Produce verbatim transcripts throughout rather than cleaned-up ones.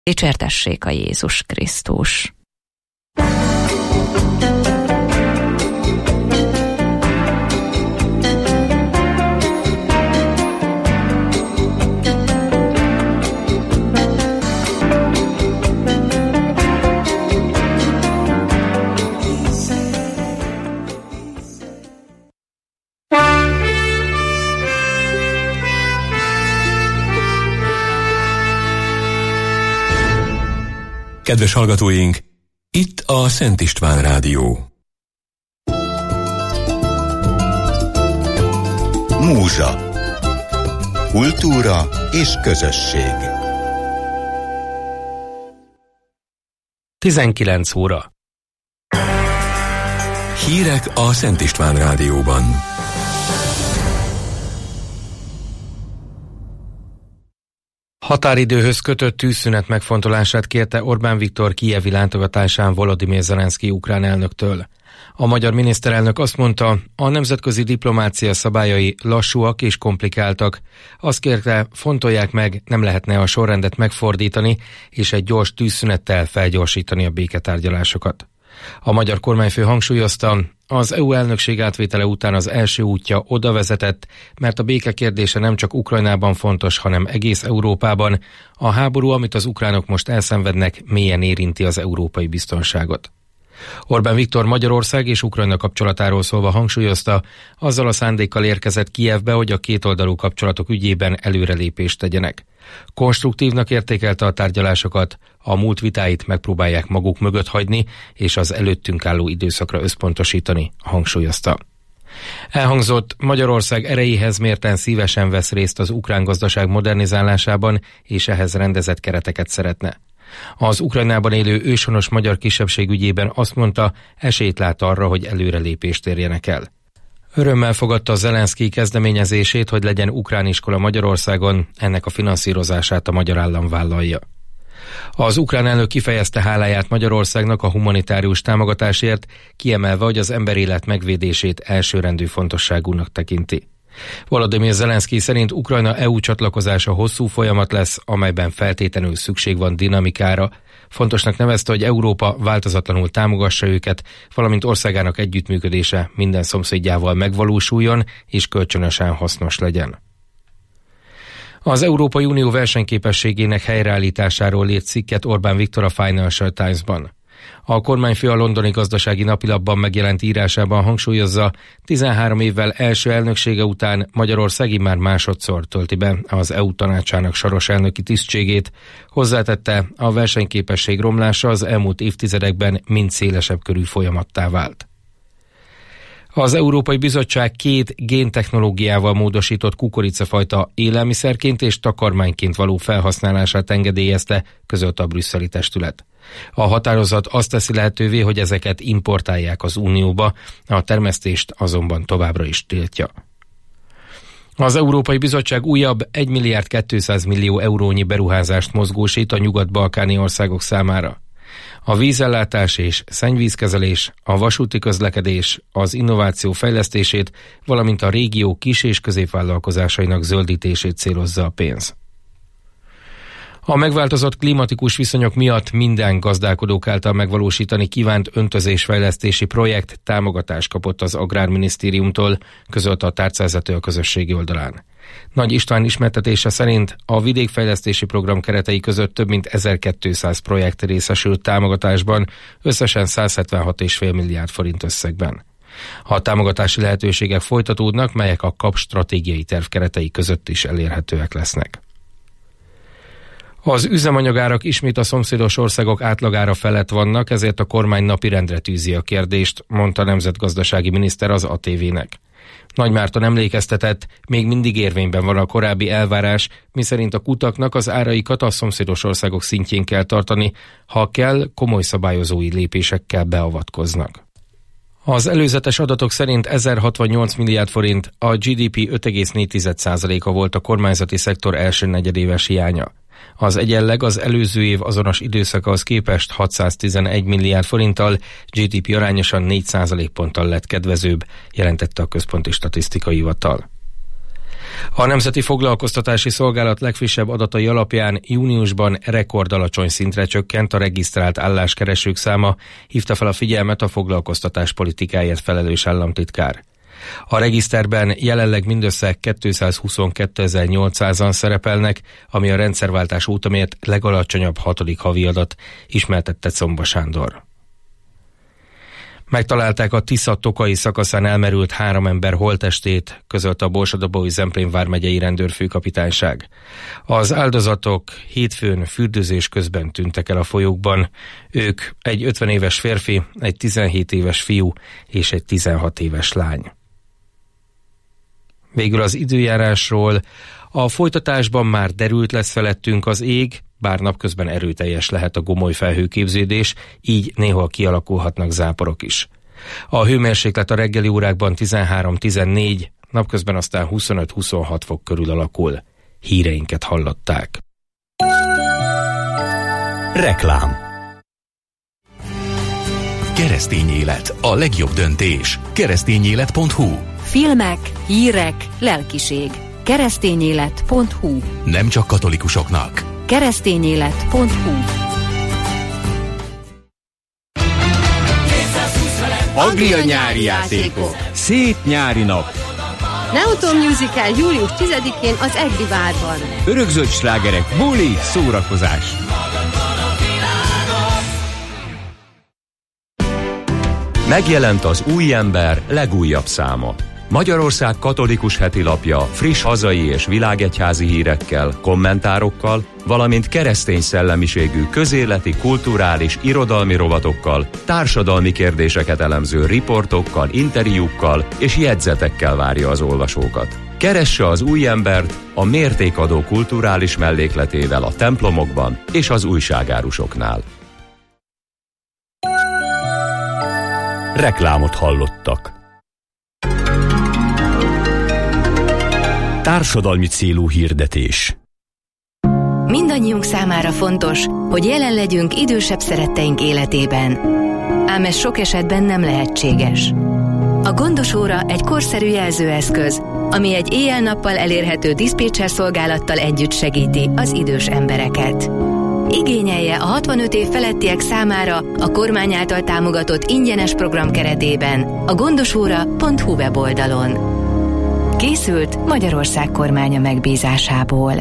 Dicsértessék a Jézus Krisztus! Kedves hallgatóink, itt a Szent István Rádió. Múzsa. Kultúra és közösség. tizenkilenc óra. Hírek a Szent István Rádióban. Határidőhöz kötött tűzszünet megfontolását kérte Orbán Viktor kijevi látogatásán Volodymyr Zelenszky ukrán elnöktől. A magyar miniszterelnök azt mondta, a nemzetközi diplomácia szabályai lassúak és komplikáltak. Azt kérte, fontolják meg, nem lehetne a sorrendet megfordítani, és egy gyors tűzszünettel felgyorsítani a béketárgyalásokat. A magyar kormányfő hangsúlyozta, az é u elnökség átvétele után az első útja oda vezetett, mert a béke kérdése nem csak Ukrajnában fontos, hanem egész Európában. A háború, amit az ukránok most elszenvednek, mélyen érinti az európai biztonságot. Orbán Viktor Magyarország és Ukrajna kapcsolatáról szólva hangsúlyozta, azzal a szándékkal érkezett Kijevbe, hogy a kétoldalú kapcsolatok ügyében előrelépést tegyenek. Konstruktívnak értékelte a tárgyalásokat, a múlt vitáit megpróbálják maguk mögött hagyni, és az előttünk álló időszakra összpontosítani, hangsúlyozta. Elhangzott, Magyarország erejéhez mérten szívesen vesz részt az ukrán gazdaság modernizálásában, és ehhez rendezett kereteket szeretne. Az Ukrajnában élő őshonos magyar kisebbség ügyében azt mondta, esélyt lát arra, hogy előrelépést érjenek el. Örömmel fogadta Zelenszky kezdeményezését, hogy legyen ukrán iskola Magyarországon, ennek a finanszírozását a magyar állam vállalja. Az ukrán elnök kifejezte háláját Magyarországnak a humanitárius támogatásért, kiemelve, hogy az emberélet megvédését elsőrendű fontosságúnak tekinti. Volodymyr Zelenszky szerint Ukrajna é u csatlakozása hosszú folyamat lesz, amelyben feltétlenül szükség van dinamikára. Fontosnak nevezte, hogy Európa változatlanul támogassa őket, valamint országának együttműködése minden szomszédjával megvalósuljon és kölcsönösen hasznos legyen. Az Európai Unió versenyképességének helyreállításáról írt cikket Orbán Viktor a Financial Times-ban. A kormányfő a londoni gazdasági napilapban megjelent írásában hangsúlyozza, tizenhárom évvel első elnöksége után Magyarország már másodszor tölti be az é u tanácsának soros elnöki tisztségét. Hozzátette, a versenyképesség romlása az elmúlt évtizedekben mind szélesebb körű folyamattá vált. Az Európai Bizottság két géntechnológiával módosított kukoricafajta élelmiszerként és takarmányként való felhasználását engedélyezte, közölte a brüsszeli testület. A határozat azt teszi lehetővé, hogy ezeket importálják az Unióba, a termesztést azonban továbbra is tiltja. Az Európai Bizottság újabb egy milliárd kétszáz millió eurónyi beruházást mozgósít a nyugat-balkáni országok számára. A vízellátás és szennyvízkezelés, a vasúti közlekedés, az innováció fejlesztését, valamint a régió kis- és középvállalkozásainak zöldítését célozza a pénz. A megváltozott klimatikus viszonyok miatt minden gazdálkodók által megvalósítani kívánt öntözésfejlesztési projekt támogatást kapott az Agrárminisztériumtól, közölte a tárcavezető a közösségi oldalán. Nagy István ismertetése szerint a vidékfejlesztési program keretei között több mint ezerkétszáz projekt részesült támogatásban, összesen száz hetvenhat egész öt milliárd forint összegben. A támogatási lehetőségek folytatódnak, melyek a kap stratégiai terv keretei között is elérhetőek lesznek. Az üzemanyagárak ismét a szomszédos országok átlagára felett vannak, ezért a kormány napirendre tűzi a kérdést, mondta a nemzetgazdasági miniszter az á té vének. Nagy Márton emlékeztetett, még mindig érvényben van a korábbi elvárás, miszerint a kutaknak az áraikat a szomszédos országok szintjén kell tartani, ha kell, komoly szabályozói lépésekkel beavatkoznak. Az előzetes adatok szerint ezerhatvannyolc milliárd forint, a gé dé pé öt egész négy százaléka volt a kormányzati szektor első negyedéves hiánya. Az egyenleg az előző év azonos időszakahoz képest hatszáztizenegy milliárd forinttal, gé dé pé arányosan négy százalékponttal lett kedvezőbb, jelentette a Központi Statisztikai Hivatal. A Nemzeti Foglalkoztatási Szolgálat legfrissebb adatai alapján júniusban rekordalacsony szintre csökkent a regisztrált álláskeresők száma, hívta fel a figyelmet a foglalkoztatás politikáért felelős államtitkár. A regiszterben jelenleg mindössze kétszázhuszonkétezer-nyolcszázan szerepelnek, ami a rendszerváltás óta mért legalacsonyabb hatodik havi adat, ismertette Comba Sándor. Megtalálták a Tisza-Tokai szakaszán elmerült három ember holttestét, közölte a Borsod-Abaúj-Zemplén vármegyei rendőrfőkapitányság. Az áldozatok hétfőn fürdőzés közben tűntek el a folyókban. Ők egy ötven éves férfi, egy tizenhét éves fiú és egy tizenhat éves lány. Végül az időjárásról. A folytatásban már derült lesz felettünk az ég, bár napközben erőteljes lehet a gomoly felhőképződés, így néhol kialakulhatnak záporok is. A hőmérséklet a reggeli órákban tizenhárom-tizennégy, napközben aztán huszonöt-huszonhat fok körül alakul. Híreinket hallották. Reklám. Keresztény élet, a legjobb döntés. keresztényélet pont hu. Filmek, hírek, lelkiség. keresztényélet pont hu. Nem csak katolikusoknak. keresztényélet pont hu. Anglia nyári játékok. Szép nyári nap. Neoton Musical július tizedikén az Egri Várban. Örökzöld slágerek, buli, szórakozás. Megjelent az Új Ember legújabb száma. Magyarország katolikus hetilapja friss hazai és világegyházi hírekkel, kommentárokkal, valamint keresztény szellemiségű közéleti, kulturális, irodalmi rovatokkal, társadalmi kérdéseket elemző riportokkal, interjúkkal és jegyzetekkel várja az olvasókat. Keresse az Új Embert a mértékadó kulturális mellékletével a templomokban és az újságárusoknál. Reklámot hallottak. Társadalmi célú hirdetés. Mindannyiunk számára fontos, hogy jelen legyünk idősebb szeretteink életében. Ám ez sok esetben nem lehetséges. A Gondos Óra egy korszerű jelzőeszköz, ami egy éjjel-nappal elérhető diszpécser szolgálattal együtt segíti az idős embereket. Igényelje a hatvanöt év felettiek számára a kormány által támogatott ingyenes program keretében a gondosóra pont hu weboldalon. Készült Magyarország kormánya megbízásából.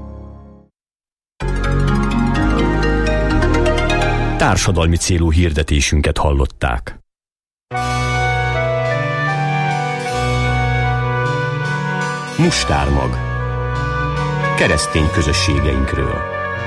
Társadalmi célú hirdetésünket hallották. Mustármag. Keresztény közösségeinkről.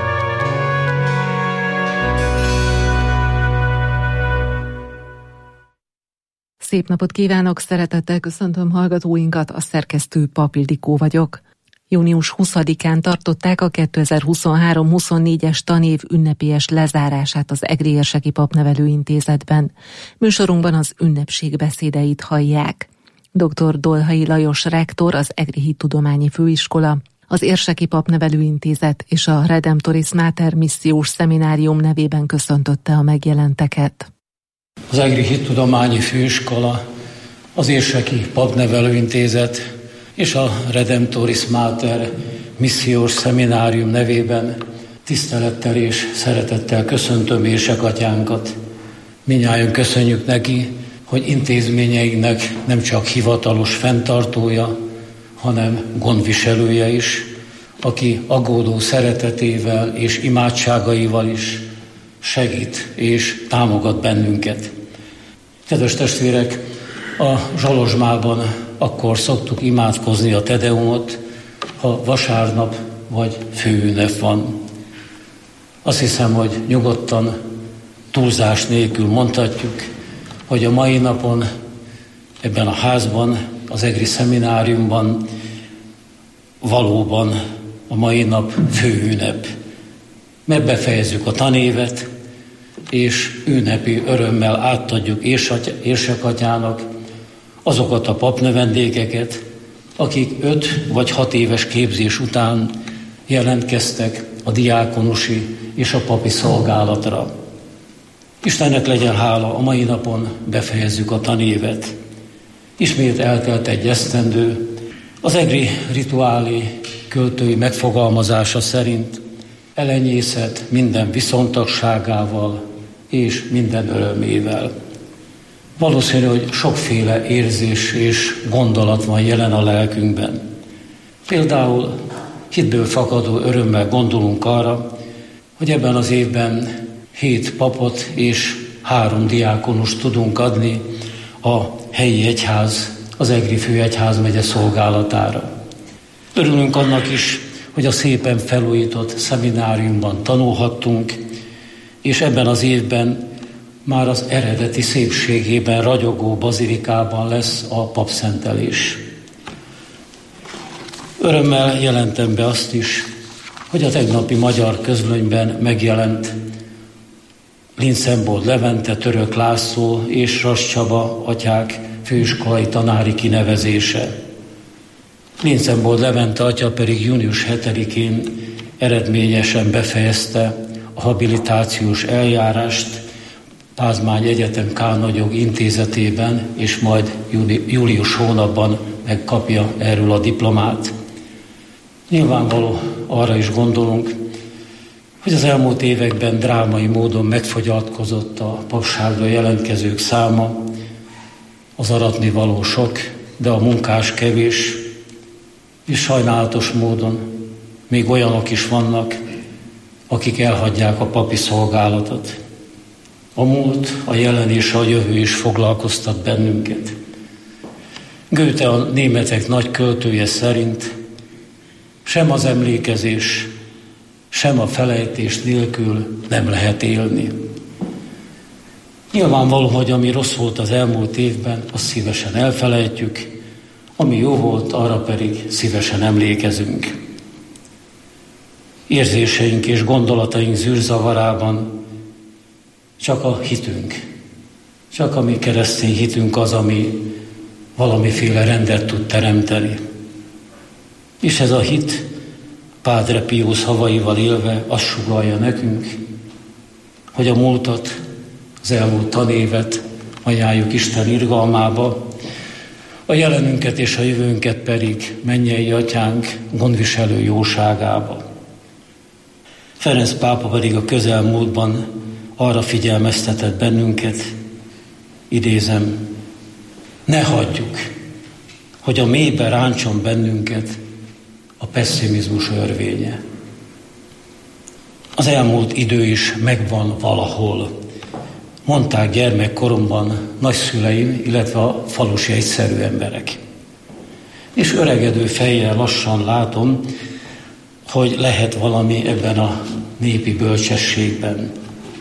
Szép napot kívánok, szeretettel köszöntöm hallgatóinkat, a szerkesztő Pap Ildikó vagyok. június huszadikán tartották a kétezer-huszonhárom-huszonnégyes tanév ünnepélyes lezárását az Egri Érseki Papnevelőintézetben. Műsorunkban az ünnepség beszédeit hallják. dr. Dolhai Lajos rektor, az Egri Hittudományi Főiskola, az Érseki Papnevelőintézet és a Redemptoris Mater missziós szeminárium nevében köszöntötte a megjelenteket. Az Egri Hittudományi Főiskola, az Érseki Papnevelőintézet és a Redemptoris Mater missziós szeminárium nevében tisztelettel és szeretettel köszöntöm érsekatyánkat. Mindnyájan köszönjük neki, hogy intézményeinknek nem csak hivatalos fenntartója, hanem gondviselője is, aki aggódó szeretetével és imádságaival is segít és támogat bennünket. Kedves testvérek, a Zsalozsmában akkor szoktuk imádkozni a Tedeumot, ha vasárnap vagy főünnep van. Azt hiszem, hogy nyugodtan, túlzás nélkül mondhatjuk, hogy a mai napon ebben a házban, az Egri Szemináriumban valóban a mai nap főünnep. Mert befejezzük a tanévet, és ünnepi örömmel átadjuk érsekatyának azokat a papnövendékeket, akik öt vagy hat éves képzés után jelentkeztek a diákonusi és a papi szolgálatra. Istennek legyen hála, a mai napon befejezzük a tanévet. Ismét eltelt egy esztendő, Az egri rituálé költői megfogalmazása szerint elenyészet minden viszontagságával és minden örömével. Valószínű, hogy sokféle érzés és gondolat van jelen a lelkünkben. Például hitből fakadó örömmel gondolunk arra, hogy ebben az évben hét papot és három diákonust tudunk adni a helyi egyház, az egri főegyházmegye szolgálatára. Örülünk annak is, hogy a szépen felújított szemináriumban tanulhattunk, és ebben az évben már az eredeti szépségében ragyogó bazilikában lesz a papszentelés. Örömmel jelentem be azt is, hogy a tegnapi magyar közlönyben megjelent Linczenbold Levente, Török László és Rass Csaba atyák főiskolai tanári kinevezése. Linczenbold Levente atya pedig június hetedikén eredményesen befejezte a habilitációs eljárást Pázmány Egyetem Kánhagyjog intézetében, és majd júni, július hónapban megkapja erről a diplomát. Nyilvánvaló arra is gondolunk, hogy az elmúlt években drámai módon megfogyatkozott a papságra jelentkezők száma, az aratnivaló sok, de a munkás kevés, és sajnálatos módon még olyanok is vannak, akik elhagyják a papi szolgálatot. A múlt, a jelen és a jövő is foglalkoztat bennünket. Goethe, a németek nagy költője szerint sem az emlékezés, sem a felejtés nélkül nem lehet élni. Nyilvánvaló, hogy ami rossz volt az elmúlt évben, azt szívesen elfelejtjük, ami jó volt, arra pedig szívesen emlékezünk. Érzéseink és gondolataink zűrzavarában csak a hitünk, csak a mi keresztény hitünk az, ami valamiféle rendet tud teremteni. És ez a hit Padre Pio szavaival élve azt sugallja nekünk, hogy a múltat, az elmúlt tanévet ajánljuk Isten irgalmába, a jelenünket és a jövőnket pedig mennyei atyánk gondviselő jóságába. Ferenc pápa pedig a közelmúltban arra figyelmeztetett bennünket, idézem, ne hagyjuk, hogy a mélybe ráncson bennünket a pesszimizmus örvénye. Az elmúlt idő is megvan valahol. Mondták gyermekkoromban nagyszüleim, illetve a falusi egyszerű emberek. És öregedő fejjel lassan látom, hogy lehet valami ebben a népi bölcsességben.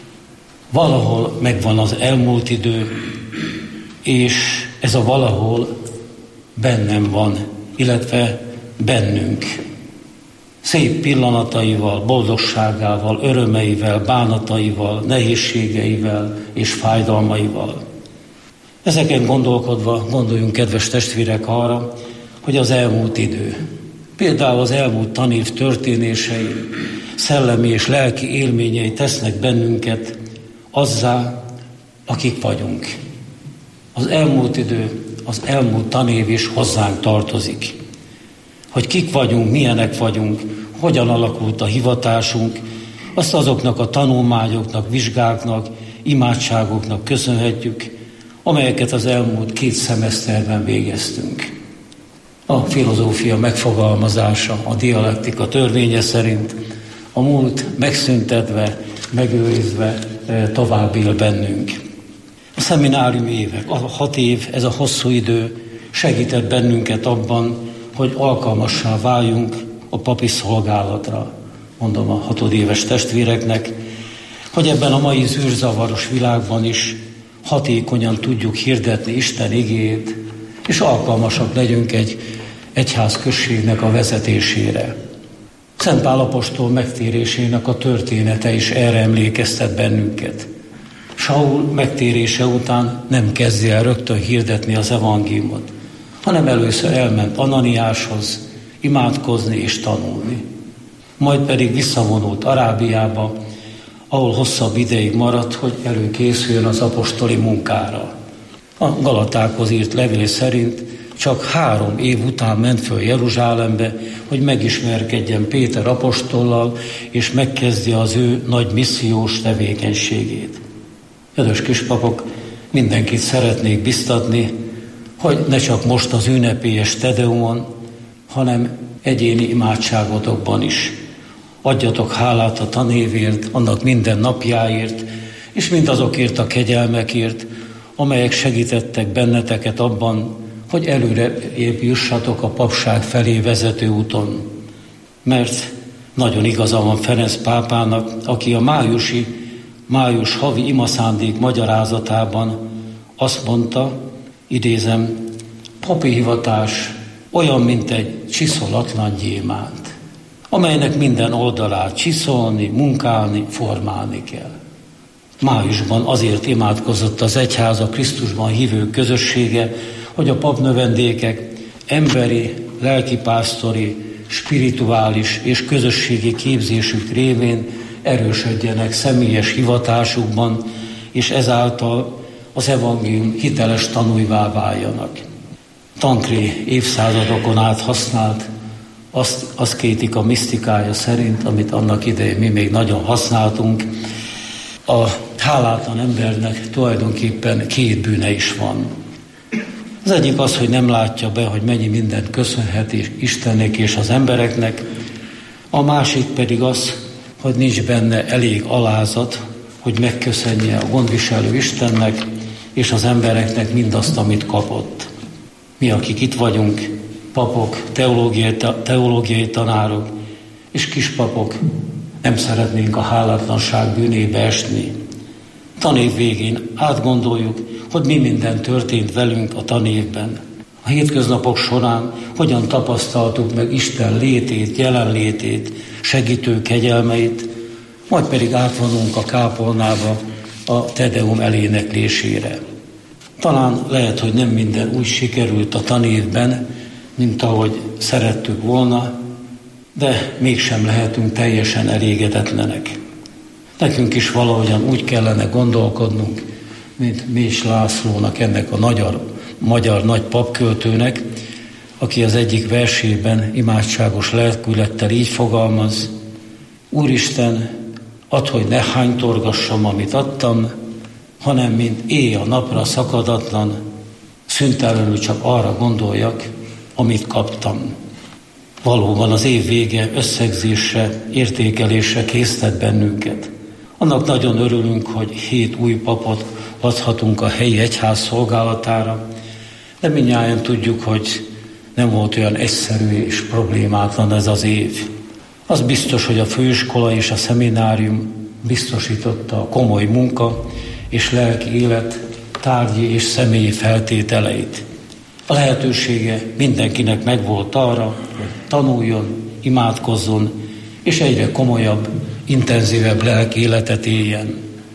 Valahol megvan az elmúlt idő, és ez a valahol bennem van, illetve bennünk. Szép pillanataival, boldogságával, örömeivel, bánataival, nehézségeivel és fájdalmaival. Ezeken gondolkodva gondoljunk, kedves testvérek, arra, hogy az elmúlt idő, például az elmúlt tanév történései, szellemi és lelki élményei tesznek bennünket azzá, akik vagyunk. Az elmúlt idő, az elmúlt tanév is hozzánk tartozik. Hogy kik vagyunk, milyenek vagyunk, hogyan alakult a hivatásunk, azt azoknak a tanulmányoknak, vizsgáknak, imádságoknak köszönhetjük, amelyeket az elmúlt két szemeszterben végeztünk. A filozófia megfogalmazása, a dialektika törvénye szerint a múlt megszüntetve, megőrizve tovább él bennünk. A szeminárium évek, a hat év, ez a hosszú idő segített bennünket abban, hogy alkalmassá váljunk a papi szolgálatra, mondom a hatodéves testvéreknek, hogy ebben a mai zűrzavaros világban is hatékonyan tudjuk hirdetni Isten igéjét, és alkalmasak legyünk egy egyházközségnek a vezetésére. Szent Pál apostol megtérésének a története is erre emlékeztet bennünket. Saul megtérése után nem kezdi el rögtön hirdetni az evangéliumot, hanem először elment Ananiáshoz imádkozni és tanulni. Majd pedig visszavonult Arábiába, ahol hosszabb ideig maradt, hogy előkészüljön az apostoli munkára. A Galatákhoz írt levél szerint csak három év után ment föl Jeruzsálembe, hogy megismerkedjen Péter apostollal, és megkezdje az ő nagy missziós tevékenységét. Kedves kispapok, mindenkit szeretnék biztatni, hogy ne csak most az ünnepélyes Tedeumon, hanem egyéni imádságotokban is. Adjatok hálát a tanévért, annak minden napjáért, és mindazokért a kegyelmekért, amelyek segítettek benneteket abban, hogy előre jussatok a papság felé vezető úton. Mert nagyon igaza van Ferenc pápának, aki a májusi, május havi imaszándék magyarázatában azt mondta, idézem, papi hivatás olyan, mint egy csiszolatlan gyémánt, amelynek minden oldalát csiszolni, munkálni, formálni kell. Májusban azért imádkozott az egyház, a Krisztusban hívők közössége, hogy a papnövendékek emberi, lelkipásztori, spirituális és közösségi képzésük révén erősödjenek személyes hivatásukban, és ezáltal az evangélium hiteles tanúivá váljanak. Tankré évszázadokon át használt azt, aszkétika misztikája szerint, amit annak idején mi még nagyon használtunk, a hálátlan embernek tulajdonképpen két bűne is van. Az egyik az, hogy nem látja be, hogy mennyi mindent köszönhet Istennek és az embereknek, a másik pedig az, hogy nincs benne elég alázat, hogy megköszönje a gondviselő Istennek és az embereknek mindazt, amit kapott. Mi, akik itt vagyunk, papok, teológiai, teológiai tanárok és kispapok, nem szeretnénk a hálátlanság bűnébe esni. Tanév végén átgondoljuk, hogy mi minden történt velünk a tanévben. A hétköznapok során hogyan tapasztaltuk meg Isten létét, jelenlétét, segítő kegyelmeit, majd pedig átvonulunk a kápolnába a Tedeum eléneklésére. Talán lehet, hogy nem minden úgy sikerült a tanévben, mint ahogy szerettük volna, de mégsem lehetünk teljesen elégedetlenek. Nekünk is valahogyan úgy kellene gondolkodnunk, mint Més Lászlónak, ennek a magyar, magyar nagy papköltőnek, aki az egyik versében imádságos lelkülettel így fogalmaz: Úristen, add, hogy ne hánytorgassam, amit adtam, hanem mint éj a napra szakadatlan, szüntelenül csak arra gondoljak, amit kaptam. Valóban az év vége összegzésre, értékelésre késztet bennünket. Annak nagyon örülünk, hogy hét új papot adhatunk a helyi egyház szolgálatára, de mindnyájan tudjuk, hogy nem volt olyan egyszerű és problémátlan ez az év. Az biztos, hogy a főiskola és a szeminárium biztosította a komoly munka és lelki élet tárgyi és személyi feltételeit. A lehetősége mindenkinek megvolt arra, hogy tanuljon, imádkozzon, és egyre komolyabb, intenzívebb lelki életet éljen.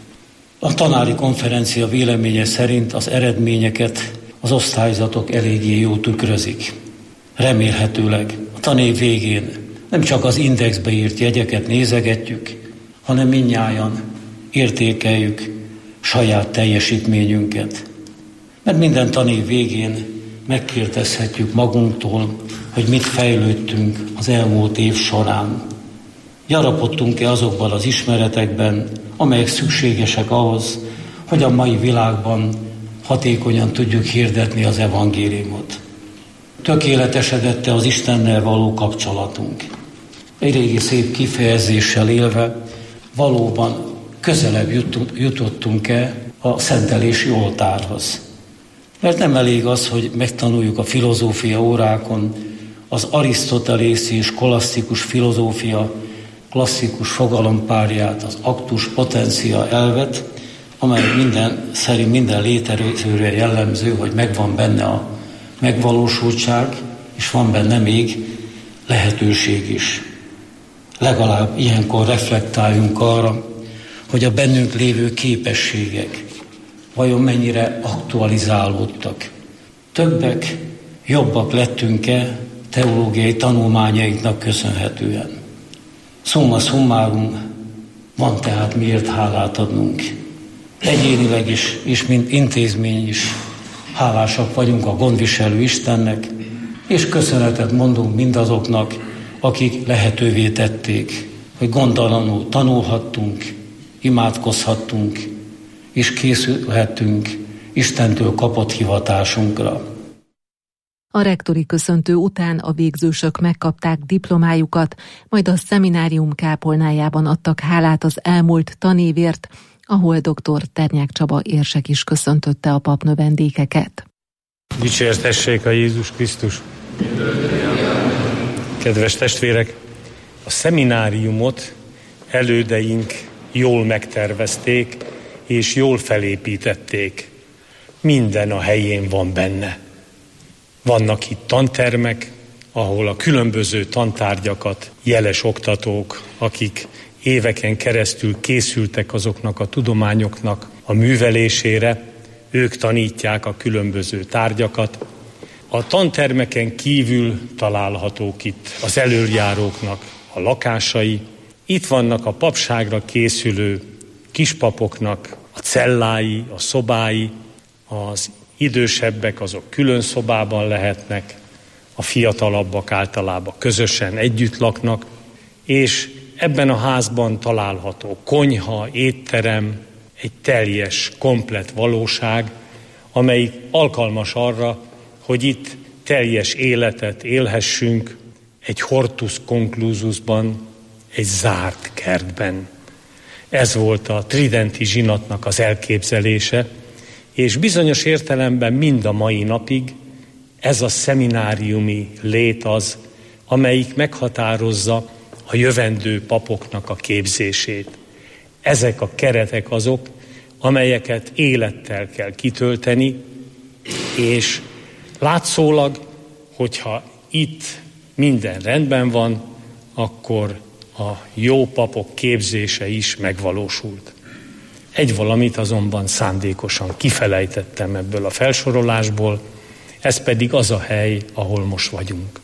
A tanári konferencia véleménye szerint az eredményeket az osztályzatok eléggé jól tükrözik. Remélhetőleg a tanév végén nem csak az indexbe írt jegyeket nézegetjük, hanem mindnyájan értékeljük saját teljesítményünket. Mert minden tanév végén megkérdezhetjük magunktól, hogy mit fejlődtünk az elmúlt év során. Gyarapodtunk-e azokban az ismeretekben, amelyek szükségesek ahhoz, hogy a mai világban hatékonyan tudjuk hirdetni az evangéliumot. Tökéletesedett-e az Istennel való kapcsolatunk? Egy régi szép kifejezéssel élve, valóban közelebb jutottunk-e a szentelési oltárhoz? Mert nem elég az, hogy megtanuljuk a filozófia órákon az arisztotelészi és kolasztikus filozófia klasszikus fogalompárját, az aktus potencia elvet, amely minden, szerint minden létezőre jellemző, hogy megvan benne a megvalósultság, és van benne még lehetőség is. Legalább ilyenkor reflektáljunk arra, hogy a bennünk lévő képességek vajon mennyire aktualizálódtak. Többek, jobbak lettünk-e teológiai tanulmányainknak köszönhetően. Summa summarum, van tehát miért hálát adnunk. Egyénileg is, és mint intézmény is hálásak vagyunk a gondviselő Istennek, és köszönetet mondunk mindazoknak, akik lehetővé tették, hogy gondtalanul tanulhattunk, imádkozhattunk, és készülhettünk Istentől kapott hivatásunkra. A rektori köszöntő után a végzősök megkapták diplomájukat, majd a szeminárium kápolnájában adtak hálát az elmúlt tanévért, ahol dr. Ternyák Csaba érsek is köszöntötte a papnövendékeket. Dicsértessék a Jézus Krisztus! Kedves testvérek, a szemináriumot elődeink jól megtervezték és jól felépítették. Minden a helyén van benne. Vannak itt tantermek, ahol a különböző tantárgyakat jeles oktatók, akik éveken keresztül készültek azoknak a tudományoknak a művelésére, ők tanítják a különböző tárgyakat. A tantermeken kívül találhatók itt az elöljáróknak a lakásai, itt vannak a papságra készülő kispapoknak a cellái, a szobái, az idősebbek azok külön szobában lehetnek, a fiatalabbak általában közösen együtt laknak, és ebben a házban található konyha, étterem, egy teljes, komplett valóság, amelyik alkalmas arra, hogy itt teljes életet élhessünk egy hortus conclususban, egy zárt kertben. Ez volt a tridenti zsinatnak az elképzelése, és bizonyos értelemben mind a mai napig ez a szemináriumi lét az, amelyik meghatározza a jövendő papoknak a képzését. Ezek a keretek azok, amelyeket élettel kell kitölteni, és látszólag, hogyha itt minden rendben van, akkor a jó papok képzése is megvalósult. Egy valamit azonban szándékosan kifelejtettem ebből a felsorolásból, ez pedig az a hely, ahol most vagyunk.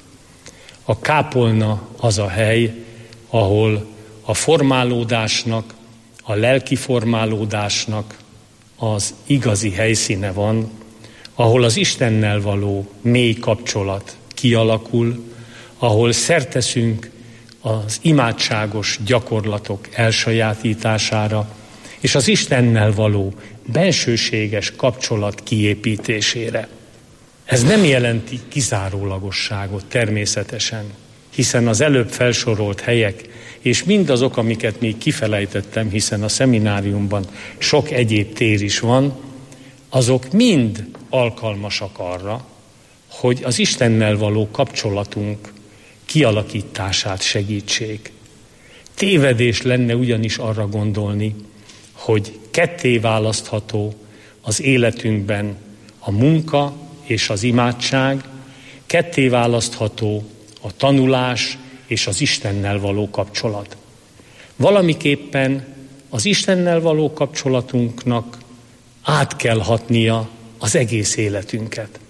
A kápolna az a hely, ahol a formálódásnak, a lelki formálódásnak az igazi helyszíne van, ahol az Istennel való mély kapcsolat kialakul, ahol szerteszünk az imádságos gyakorlatok elsajátítására, és az Istennel való bensőséges kapcsolat kiépítésére. Ez nem jelenti kizárólagosságot természetesen, hiszen az előbb felsorolt helyek, és mindazok, amiket még kifelejtettem, hiszen a szemináriumban sok egyéb tér is van, azok mind alkalmasak arra, hogy az Istennel való kapcsolatunk kialakítását segítsék. Tévedés lenne ugyanis arra gondolni, hogy ketté választható az életünkben a munka és az imádság, ketté választható a tanulás és az Istennel való kapcsolat. Valamiképpen az Istennel való kapcsolatunknak át kell hatnia az egész életünket.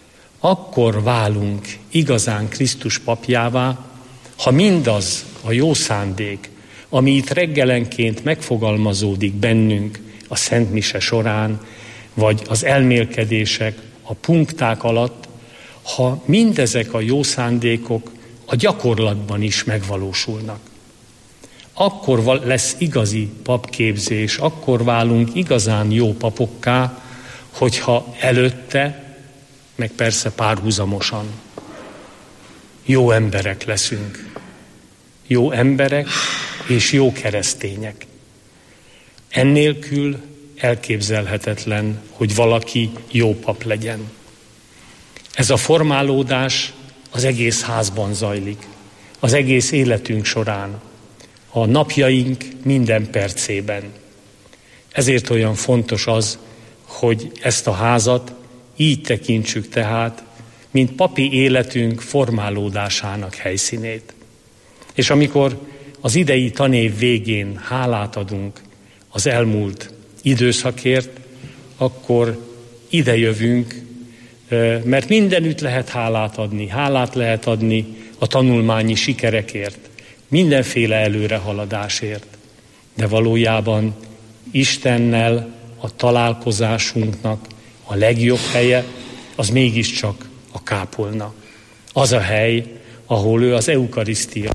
Akkor válunk igazán Krisztus papjává, ha mindaz a jó szándék, ami itt reggelenként megfogalmazódik bennünk a Szent Mise során, vagy az elmélkedések, a punkták alatt, ha mindezek a jó szándékok a gyakorlatban is megvalósulnak. Akkor lesz igazi papképzés, akkor válunk igazán jó papokká, hogyha előtte, meg persze párhuzamosan jó emberek leszünk. Jó emberek és jó keresztények. Ennélkül elképzelhetetlen, hogy valaki jó pap legyen. Ez a formálódás az egész házban zajlik, az egész életünk során, a napjaink minden percében. Ezért olyan fontos az, hogy ezt a házat így tekintsük tehát, mint papi életünk formálódásának helyszínét. És amikor az idei tanév végén hálát adunk az elmúlt időszakért, akkor ide jövünk, mert mindenütt lehet hálát adni. Hálát lehet adni a tanulmányi sikerekért, mindenféle előrehaladásért. De valójában Istennel a találkozásunknak, a legjobb helye az mégiscsak a kápolna. Az a hely, ahol ő az eukarisztia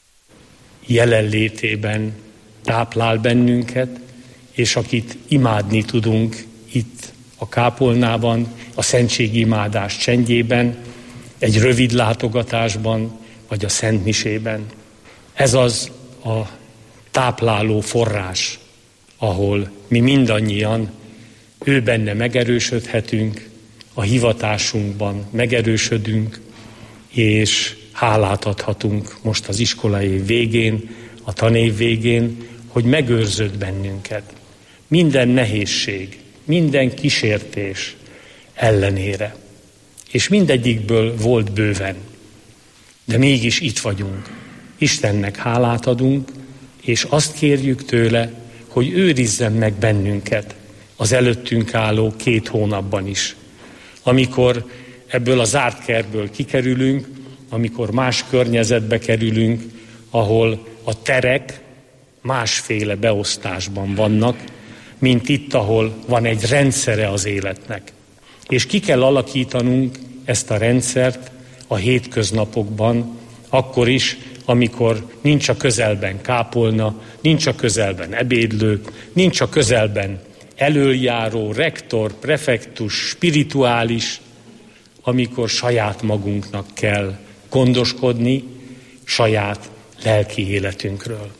jelenlétében táplál bennünket, és akit imádni tudunk itt a kápolnában, a szentségimádás csendjében, egy rövid látogatásban, vagy a szentmisében. Ez az a tápláló forrás, ahol mi mindannyian ő benne megerősödhetünk, a hivatásunkban megerősödünk, és hálát adhatunk most az iskolai végén, a tanév végén, hogy megőrzött bennünket. Minden nehézség, minden kísértés ellenére. És mindegyikből volt bőven. De mégis itt vagyunk. Istennek hálát adunk, és azt kérjük tőle, hogy őrizzen meg bennünket az előttünk álló két hónapban is. Amikor ebből a zárt kertből kikerülünk, amikor más környezetbe kerülünk, ahol a terek másféle beosztásban vannak, mint itt, ahol van egy rendszere az életnek. És ki kell alakítanunk ezt a rendszert a hétköznapokban, akkor is, amikor nincs a közelben kápolna, nincs a közelben ebédlő, nincs a közelben elöljáró, rektor, prefektus, spirituális, amikor saját magunknak kell gondoskodni saját lelki életünkről.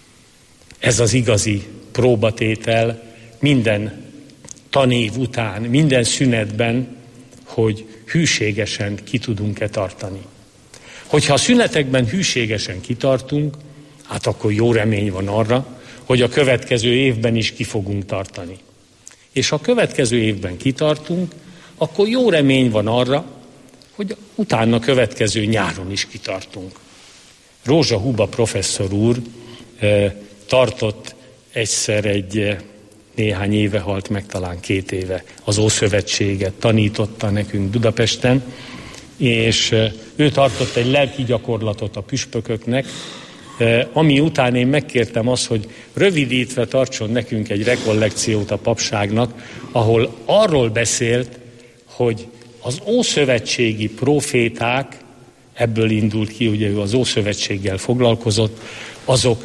Ez az igazi próbatétel minden tanév után, minden szünetben, hogy hűségesen ki tudunk-e tartani. Hogyha a szünetekben hűségesen kitartunk, hát akkor jó remény van arra, hogy a következő évben is ki fogunk tartani. És ha a következő évben kitartunk, akkor jó remény van arra, hogy utána következő nyáron is kitartunk. Rózsa Huba professzor úr eh, tartott egyszer egy eh, néhány éve halt meg, talán két éve az Ószövetséget tanította nekünk Budapesten, és eh, ő tartott egy lelki gyakorlatot a püspököknek, eh, ami után én megkértem azt, hogy rövidítve tartson nekünk egy rekollekciót a papságnak, ahol arról beszélt, hogy az ószövetségi proféták, ebből indult ki, ugye ő az Ószövetséggel foglalkozott, azok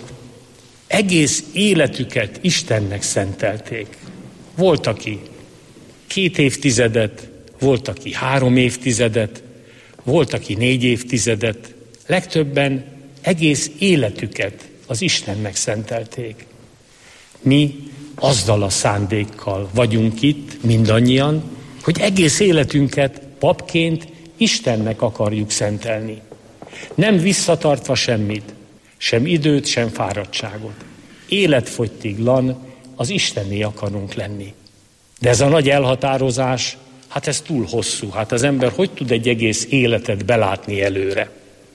egész életüket Istennek szentelték. Volt, aki két évtizedet, volt, aki három évtizedet, volt, aki négy évtizedet, legtöbben egész életüket az Istennek szentelték. Mi azzal a szándékkal vagyunk itt, mindannyian, hogy egész életünket papként Istennek akarjuk szentelni. Nem visszatartva semmit, sem időt, sem fáradtságot. Életfogytiglan az Istenné akarunk lenni. De ez a nagy elhatározás, hát ez túl hosszú. Hát az ember hogy tud egy egész életet belátni előre?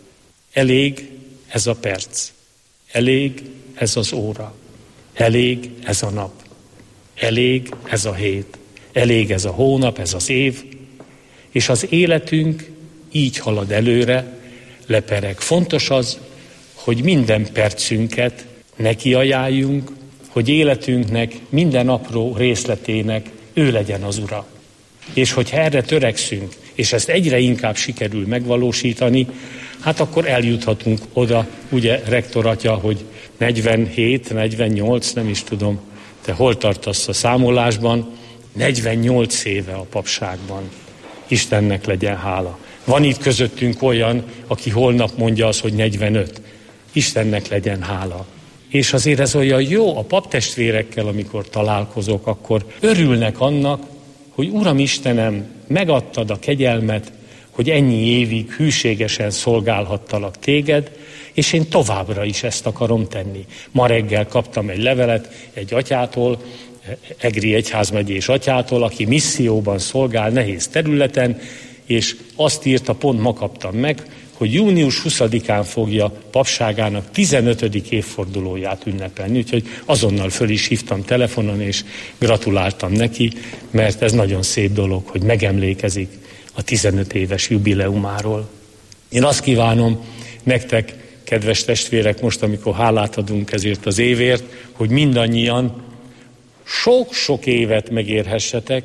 Elég ez a perc. Elég ez az óra. Elég ez a nap. Elég ez a hét. Elég ez a hónap, ez az év, és az életünk így halad előre, lepereg. Fontos az, hogy minden percünket neki ajánljunk, hogy életünknek minden apró részletének ő legyen az ura. És hogyha erre törekszünk, és ezt egyre inkább sikerül megvalósítani, hát akkor eljuthatunk oda, ugye rektor atya, hogy negyvenhét, negyvennyolc, nem is tudom, te hol tartasz a számolásban, negyvennyolc éve a papságban. Istennek legyen hála. Van itt közöttünk olyan, aki holnap mondja azt, hogy negyvenöt. Istennek legyen hála. És azért ez olyan jó, a paptestvérekkel, amikor találkozok, akkor örülnek annak, hogy Uram Istenem, megadtad a kegyelmet, hogy ennyi évig hűségesen szolgálhattalak téged, és én továbbra is ezt akarom tenni. Ma reggel kaptam egy levelet egy atyától, Egri egyházmegyés atyától, aki misszióban szolgál nehéz területen, és azt írta, pont ma kaptam meg, hogy június huszadikán fogja papságának tizenötödik évfordulóját ünnepelni, úgyhogy azonnal föl is hívtam telefonon, és gratuláltam neki, mert ez nagyon szép dolog, hogy megemlékezik a tizenöt éves jubileumáról. Én azt kívánom nektek, kedves testvérek, most, amikor hálát adunk ezért az évért, hogy mindannyian sok-sok évet megérhessetek,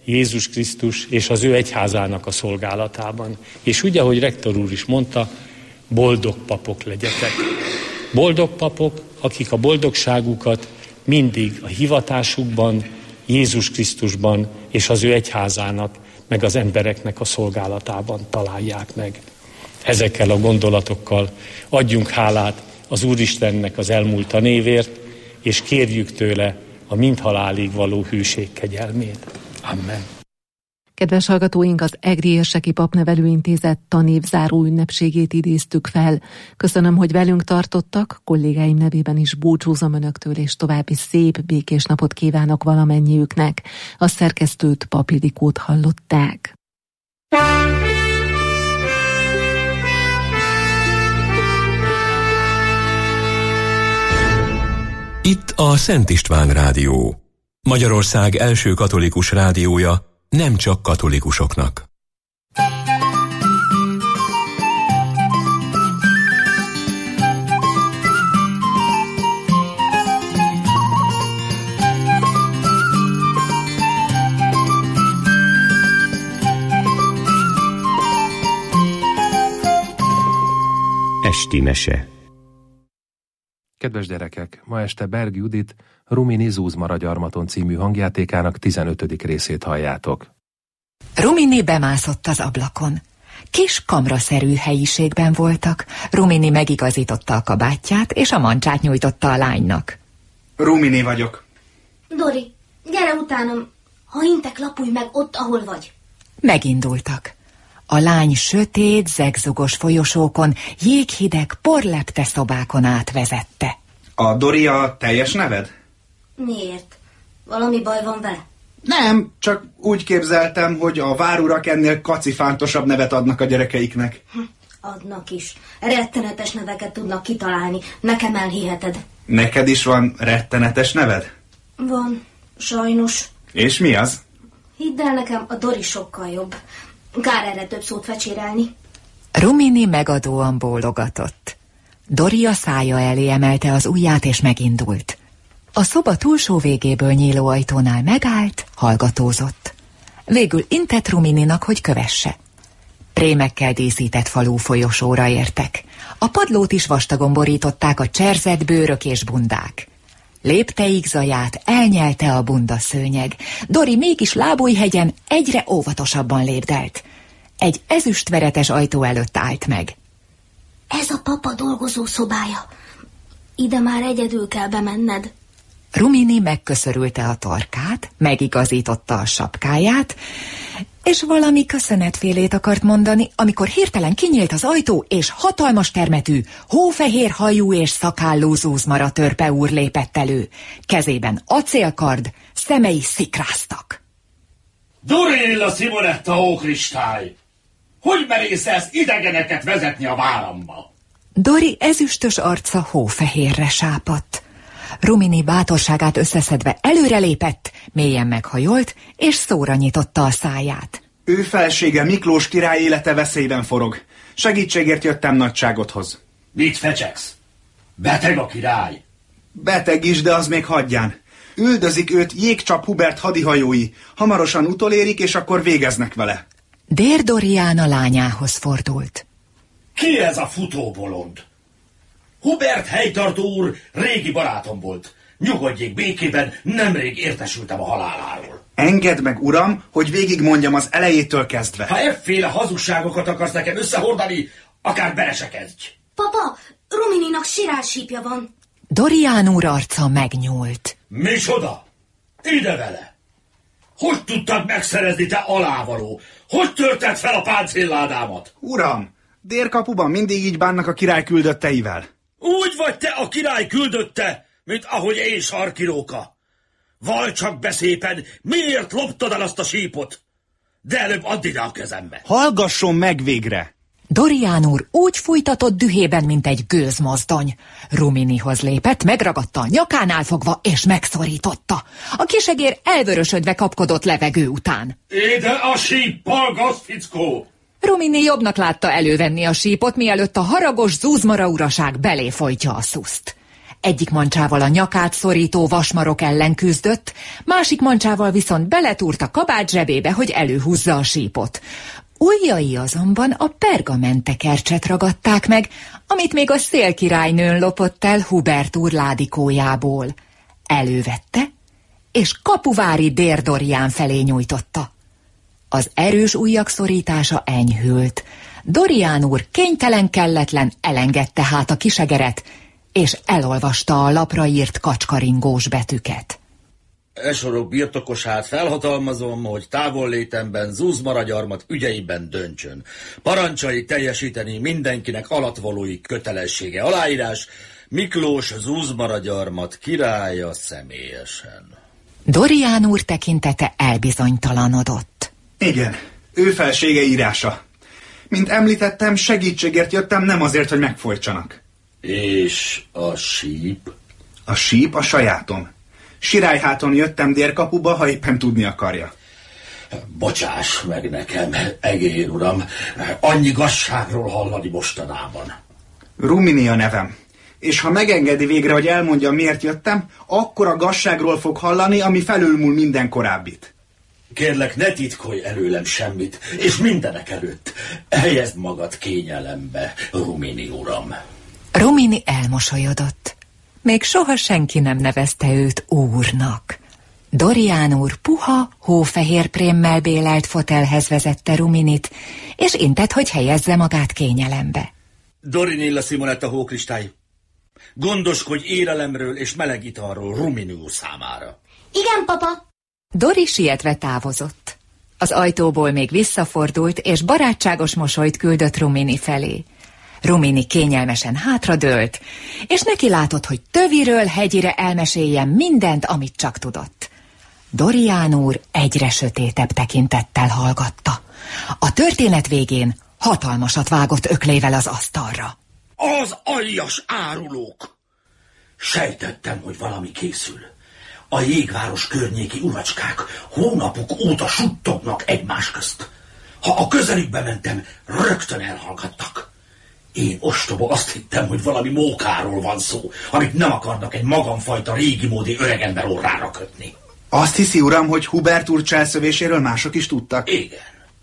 Jézus Krisztus és az ő egyházának a szolgálatában. És ugye, ahogy rektor úr is mondta, boldog papok legyetek. Boldog papok, akik a boldogságukat mindig a hivatásukban, Jézus Krisztusban és az ő egyházának, meg az embereknek a szolgálatában találják meg. Ezekkel a gondolatokkal adjunk hálát az Úristennek az elmúlt tanévért, és kérjük tőle a mindhalálig való hűség kegyelmét. Amen. Kedves hallgatóink, az Egri Érseki Papnevelőintézet tanévzáró ünnepségét idéztük fel. Köszönöm, hogy velünk tartottak, kollégáim nevében is búcsúzom önöktől, és további szép, békés napot kívánok valamennyiüknek. A szerkesztőt, Pap Ildikót hallották. Itt a Szent István Rádió, Magyarország első katolikus rádiója, nem csak katolikusoknak. Esti mese. Kedves gyerekek, ma este Berg Judit Rumini Zúzmara gyarmaton című hangjátékának tizenötödik részét halljátok. Rumini bemászott az ablakon. Kis kamraszerű helyiségben voltak. Rumini megigazította a kabátját, és a mancsát nyújtotta a lánynak. Rumini vagyok. Dori, gyere utánam. Ha intek, lapulj meg ott, ahol vagy. Megindultak. A lány sötét, zegzugos folyosókon, jéghideg, porlepte szobákon átvezette. A Dori a teljes neved? Miért? Valami baj van vele? Nem, csak úgy képzeltem, hogy a várurak ennél kacifántosabb nevet adnak a gyerekeiknek. Hm, adnak is. Rettenetes neveket tudnak kitalálni. Nekem elhiheted. Neked is van rettenetes neved? Van, sajnos. És mi az? Hidd el nekem, a Dori sokkal jobb. Kár erre több szót fecsérelni. Rumini megadóan bólogatott. Dori a szája elé emelte az ujját, és megindult. A szoba túlsó végéből nyíló ajtónál megállt, hallgatózott. Végül intett Rumininak, hogy kövesse. Prémekkel díszített falú folyosóra értek. A padlót is vastagon borították a cserzett bőrök és bundák. Lépteik zaját elnyelte a bunda szőnyeg. Dori mégis lábújhegyen egyre óvatosabban lépdelt. Egy ezüstveretes ajtó előtt állt meg. Ez a papa dolgozó szobája. Ide már egyedül kell bemenned. Rumini megköszörülte a torkát, megigazította a sapkáját, és valami köszönetfélét akart mondani, amikor hirtelen kinyílt az ajtó, és hatalmas termetű, hófehér hajú és szakállú Zúzmara törpe úr lépett elő. Kezében acélkard, szemei szikráztak. Dorilla Simonetta, ó kristály! Hogy merészelsz idegeneket vezetni a váramba? Dori ezüstös arca hófehérre sápadt. Rumini bátorságát összeszedve előrelépett, mélyen meghajolt, és szóra nyitotta a száját. Ő felsége Miklós király élete veszélyben forog. Segítségért jöttem nagyságodhoz. Mit fecsegsz? Beteg a király? Beteg is, de az még hagyján. Üldözik őt Jégcsap Hubert hadihajói. Hamarosan utolérik, és akkor végeznek vele. Dér Dorián a lányához fordult. Ki ez a futóbolond? Hubert helytartó úr régi barátom volt. Nyugodjék békében, nemrég értesültem a haláláról. Engedd meg, uram, hogy végigmondjam az elejétől kezdve. Ha efféle hazugságokat akarsz nekem összehordani, akár bele se kezdj. Papa, Rumininak sirássípja van. Dorián úr arca megnyúlt. Micsoda? Ide vele! Hogy tudtad megszerezni, te alávaló? Hogy törted fel a páncélládámat? Uram, Dérkapuban mindig így bánnak a király küldötteivel. Úgy vagy te a király küldötte, mint ahogy én sarkiróka. Val csak be szépen, miért loptad el azt a sípot? De előbb add ide a kezembe. Hallgasson meg végre! Dorián úr úgy fújtatott dühében, mint egy gőzmozdony. Ruminihoz lépett, megragadta a nyakánál fogva, és megszorította. A kisegér elvörösödve kapkodott levegő után. Ide a síppal, gazfickó! Rumini jobbnak látta elővenni a sípot, mielőtt a haragos Zúzmara uraság belé folytja a szuszt. Egyik mancsával a nyakát szorító vasmarok ellen küzdött, másik mancsával viszont beletúrt a kabát zsebébe, hogy előhúzza a sípot. Ujjai azonban a pergamentekercset ragadták meg, amit még a szélkirálynőn lopott el Hubert úr ládikójából. Elővette, és kapuvári Dér Dorián felé nyújtotta. Az erős ujjak szorítása enyhült. Dorián úr kénytelen kelletlen elengedte hát a kisegeret, és elolvasta a lapra írt kacskaringós betűket. E sorok birtokosát felhatalmazom, hogy távollétemben Zúzmaragyarmat ügyeiben döntsön. Parancsai teljesíteni mindenkinek alattvalói kötelessége. Aláírás Miklós Zúzmaragyarmat királya személyesen. Dorián úr tekintete elbizonytalanodott. Igen, ő felsége írása. Mint említettem, segítségért jöttem, nem azért, hogy megfojtsanak. És a síp? A síp a sajátom. Sirályháton jöttem Dérkapuba, ha éppen tudni akarja. Bocsáss meg nekem, egér uram, annyi gazságról hallani mostanában. Rumini a nevem. És ha megengedi végre, hogy elmondja, miért jöttem, akkor a gazságról fog hallani, ami felülmúl minden korábbit. Kérlek, ne titkolj előlem semmit, és mindenek előtt helyezd magad kényelembe, Rumini uram. Rumini elmosolyodott. Még soha senki nem nevezte őt úrnak. Dorián úr puha, hófehér prémmel bélelt fotelhez vezette Ruminit, és intett, hogy helyezze magát kényelembe. Dorinilla Simonetta hókristály, gondoskodj érelemről és meleg italról Rumini úr számára. Igen, papa. Dori sietve távozott. Az ajtóból még visszafordult, és barátságos mosolyt küldött Rumini felé. Rumini kényelmesen hátradőlt, és neki látott, hogy töviről hegyire elmeséljen mindent, amit csak tudott. Dorián úr egyre sötétebb tekintettel hallgatta. A történet végén hatalmasat vágott öklével az asztalra. Az aljas árulók! Sejtettem, hogy valami készül. A jégváros környéki uracskák hónapok óta suttognak egymás közt. Ha a közelükbe mentem, rögtön elhallgattak. Én ostoba azt hittem, hogy valami mókáról van szó, amit nem akarnak egy magamfajta régimódi öregember orrára kötni. Azt hiszi, uram, hogy Hubert úr cselszövéséről mások is tudtak? Igen.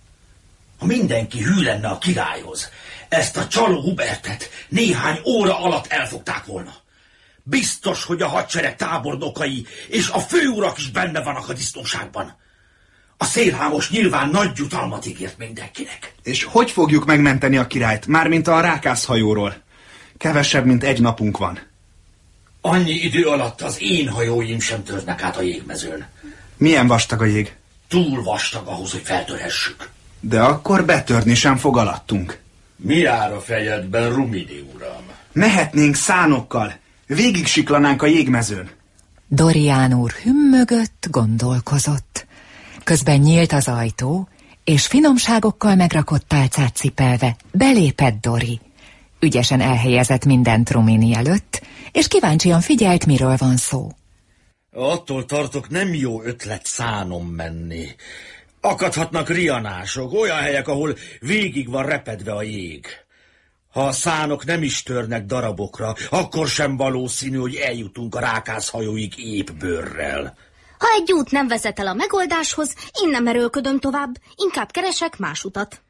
Ha mindenki hű lenne a királyhoz, ezt a csaló Hubertet néhány óra alatt elfogták volna. Biztos, hogy a hadsereg tábornokai és a főurak is benne vannak a disznóságban. A szélhámos nyilván nagy jutalmat ígért mindenkinek. És hogy fogjuk megmenteni a királyt, mármint a rákászhajóról? Kevesebb, mint egy napunk van. Annyi idő alatt az én hajóim sem törnek át a jégmezőn. Milyen vastag a jég? Túl vastag ahhoz, hogy feltörhessük. De akkor betörni sem fog alattunk. Mi jár a fejedben, Rumini uram? Mehetnénk szánokkal. Végig siklanánk a jégmezőn. Dorián úr hümmögött, gondolkozott. Közben nyílt az ajtó, és finomságokkal megrakott tálcát cipelve belépett Dori. Ügyesen elhelyezett mindent Rumini előtt, és kíváncsian figyelt, miről van szó. Attól tartok, nem jó ötlet szánom menni. Akadhatnak rianások, olyan helyek, ahol végig van repedve a jég. Ha a szánok nem is törnek darabokra, akkor sem valószínű, hogy eljutunk a rákászhajóig épp bőrrel. Ha egy út nem vezet el a megoldáshoz, én nem erőlködöm tovább, inkább keresek más utat.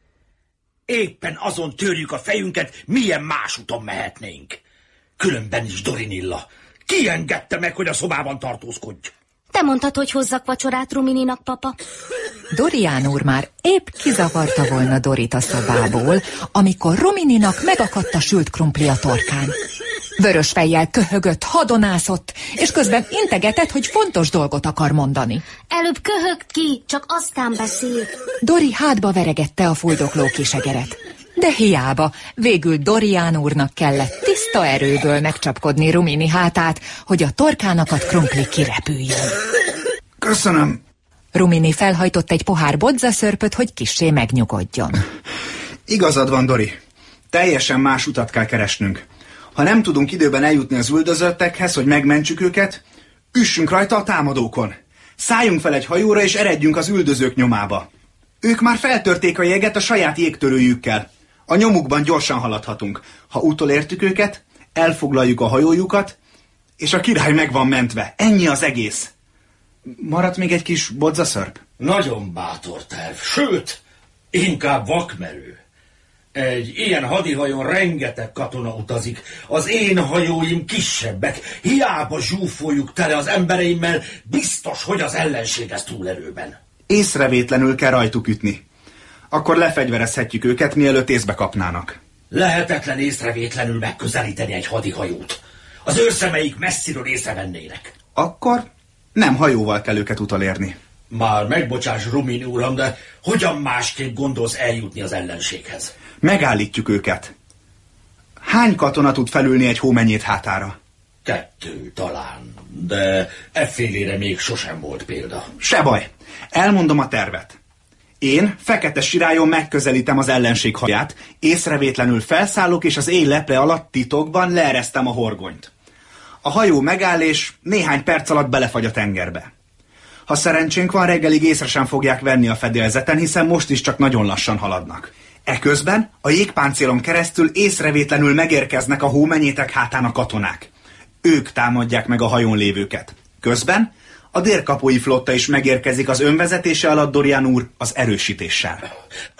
Éppen azon törjük a fejünket, milyen más úton mehetnénk. Különben is, Dorinilla, ki engedte meg, hogy a szobában tartózkodj? Te mondtad, hogy hozzak vacsorát Rumininak, papa. Dorián úr már épp kizavarta volna Dorit a szobából, amikor Rumininak megakadt a sült krumpli a torkán. Vörös fejjel köhögött, hadonászott, és közben integetett, hogy fontos dolgot akar mondani. Előbb köhögt ki, csak aztán beszél. Dori hátba veregette a fuldokló kisegeret. De hiába, végül Dorián úrnak kellett tiszta erőből megcsapkodni Rumini hátát, hogy a torkánakat krumpli kirepüljön. Köszönöm. Rumini felhajtott egy pohár bodzaszörpöt, hogy kissé megnyugodjon. Igazad van, Dori. Teljesen más utat kell keresnünk. Ha nem tudunk időben eljutni az üldözöttekhez, hogy megmentsük őket, üssünk rajta a támadókon. Szálljunk fel egy hajóra, és eredjünk az üldözők nyomába. Ők már feltörték a jeget a saját jégtörőjükkel. A nyomukban gyorsan haladhatunk. Ha utolértük őket, elfoglaljuk a hajójukat, és a király meg van mentve. Ennyi az egész. Maradt még egy kis bodzaszörp? Nagyon bátor terv, sőt, inkább vakmerő. Egy ilyen hadihajón rengeteg katona utazik, az én hajóim kisebbek, hiába zsúfoljuk tele az embereimmel, biztos, hogy az ellenség ez túlerőben. Észrevétlenül kell rajtuk ütni. Akkor lefegyverezhetjük őket, mielőtt észbe kapnának. Lehetetlen észrevétlenül megközelíteni egy hadihajót. Az őrszemeik messziről észrevennének. Akkor nem hajóval kell őket utolérni. Már megbocsáss, Rumini uram, de hogyan másképp gondolsz eljutni az ellenséghez? Megállítjuk őket. Hány katona tud felülni egy hómenyét hátára? Kettő talán, de effélére még sosem volt példa. Se baj, elmondom a tervet. Én fekete sirályon megközelítem az ellenség haját, észrevétlenül felszállok, és az éj leple alatt titokban leeresztem a horgonyt. A hajó megáll, és néhány perc alatt belefagy a tengerbe. Ha szerencsénk van, reggelig észre sem fogják venni a fedélzeten, hiszen most is csak nagyon lassan haladnak. Eközben a jégpáncélon keresztül észrevétlenül megérkeznek a hómenyétek hátán a katonák. Ők támadják meg a hajón lévőket. Közben a délkapói flotta is megérkezik az önvezetése alatt, Dorian úr, az erősítéssel.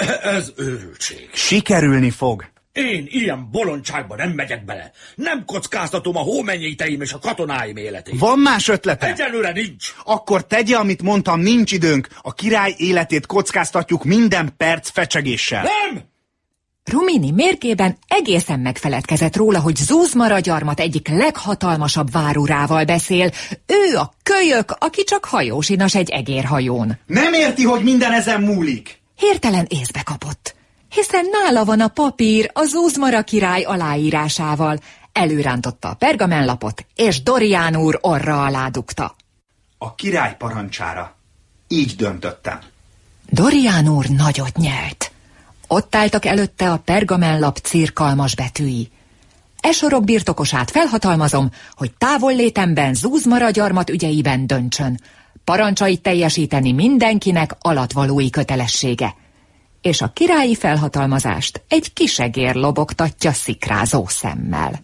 Ez őrültség. Sikerülni fog. Én ilyen bolondságba nem megyek bele. Nem kockáztatom a hómenyéteim és a katonáim életét. Van más ötlete? Egyelőre nincs. Akkor tegye, amit mondtam, nincs időnk. A király életét kockáztatjuk minden perc fecsegéssel. Nem! Rumini mérgében egészen megfeledkezett róla, hogy Zuzmara gyarmat egyik leghatalmasabb várurával beszél. Ő a kölyök, aki csak hajósinas egy egérhajón. Nem érti, hogy minden ezen múlik? Hirtelen észbe kapott, hiszen nála van a papír a Zuzmara király aláírásával. Előrántotta a pergamenlapot, és Dorian úr orra alá dugta. A király parancsára. Így döntöttem. Dorian úr nagyot nyelt. Ott álltak előtte a pergamenlap cirkalmas betűi. E sorok birtokosát felhatalmazom, hogy távollétemben Zuzmara gyarmat ügyeiben döntsön. Parancsait teljesíteni mindenkinek alatvalói kötelessége. És a királyi felhatalmazást egy kisegér lobogtatja szikrázó szemmel.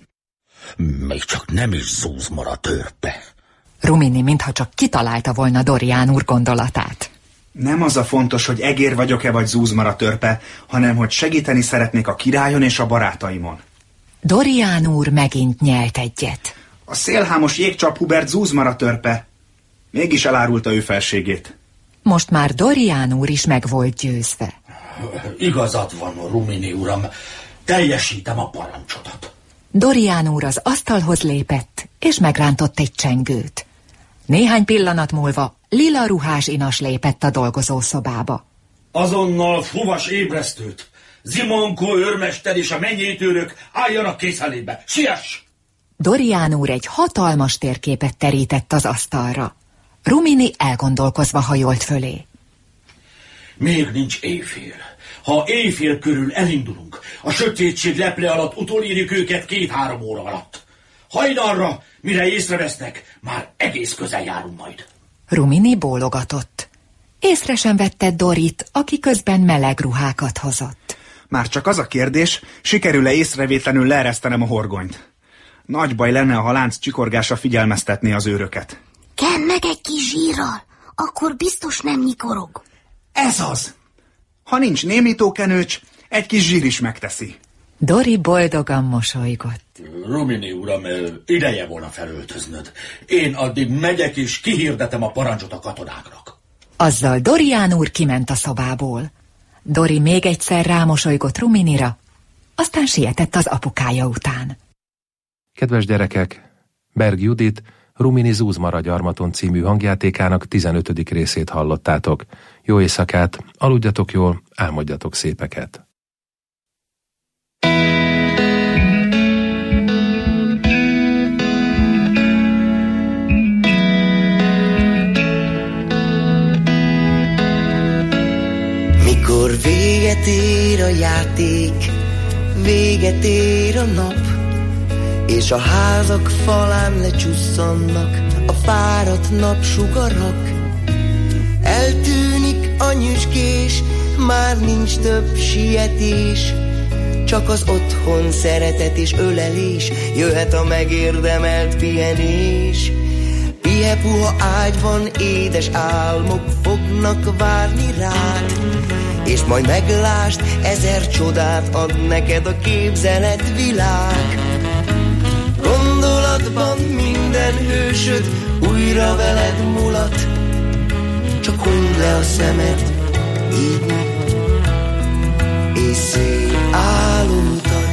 Még csak nem is Zuzmara törpe. Rumini mintha csak kitalálta volna Dorian úr gondolatát. Nem az a fontos, hogy egér vagyok-e vagy Zuzmara törpe, hanem hogy segíteni szeretnék a királyon és a barátaimon. Dorian úr megint nyelt egyet. A szélhámos jégcsap Hubert Zuzmara törpe. Mégis elárulta ő felségét. Most már Dorian úr is meg volt győzve. Igazad van, Rumini uram. Teljesítem a parancsodat. Dorian úr az asztalhoz lépett, és megrántott egy csengőt. Néhány pillanat múlva lila ruhás inas lépett a dolgozószobába. Azonnal fuvas ébresztőt! Zimonko őrmester és a mennyétőrök álljanak készelétbe! Siess! Dorian úr egy hatalmas térképet terített az asztalra. Rumini elgondolkozva hajolt fölé. Még nincs éjfél. Ha éjfél körül elindulunk, a sötétség leple alatt utolérjük őket két-három óra alatt. Hajnalra, mire észrevesznek, már egész közel járunk majd. Rumini bólogatott. Észre sem vette Dorit, aki közben meleg ruhákat hozott. Már csak az a kérdés, sikerül-e észrevétlenül leeresztenem a horgonyt. Nagy baj lenne, ha a lánc csikorgása figyelmeztetné az őröket. Kenn meg egy kis zsírral, akkor biztos nem nyikorog. Ez az! Ha nincs némítókenőcs, egy kis zsír is megteszi. Dori boldogan mosolygott. Rumini uram, ideje volna felöltöznöd. Én addig megyek és kihirdetem a parancsot a katonáknak. Azzal Dorian úr kiment a szobából. Dori még egyszer rámosolygott Ruminira, aztán sietett az apukája után. Kedves gyerekek, Berg Judit Rumini Zuzmara gyarmaton című hangjátékának tizenötödik részét hallottátok. Jó éjszakát, aludjatok jól, álmodjatok szépeket. Mikor véget ér a játék, véget ér a nap, és a házak falán lecsusszannak a fáradt napsugarak. Eltűnik a nyüskés, már nincs több sietés, csak az otthon szeretet és ölelés, jöhet a megérdemelt pihenés. Pie puha ágyban édes álmok fognak várni rád, és majd meglásd, ezer csodát ad neked a képzeletvilág. Gondolatban minden hősöd újra veled mulat, csak hunyd le a szemed, így és szép álomot ad.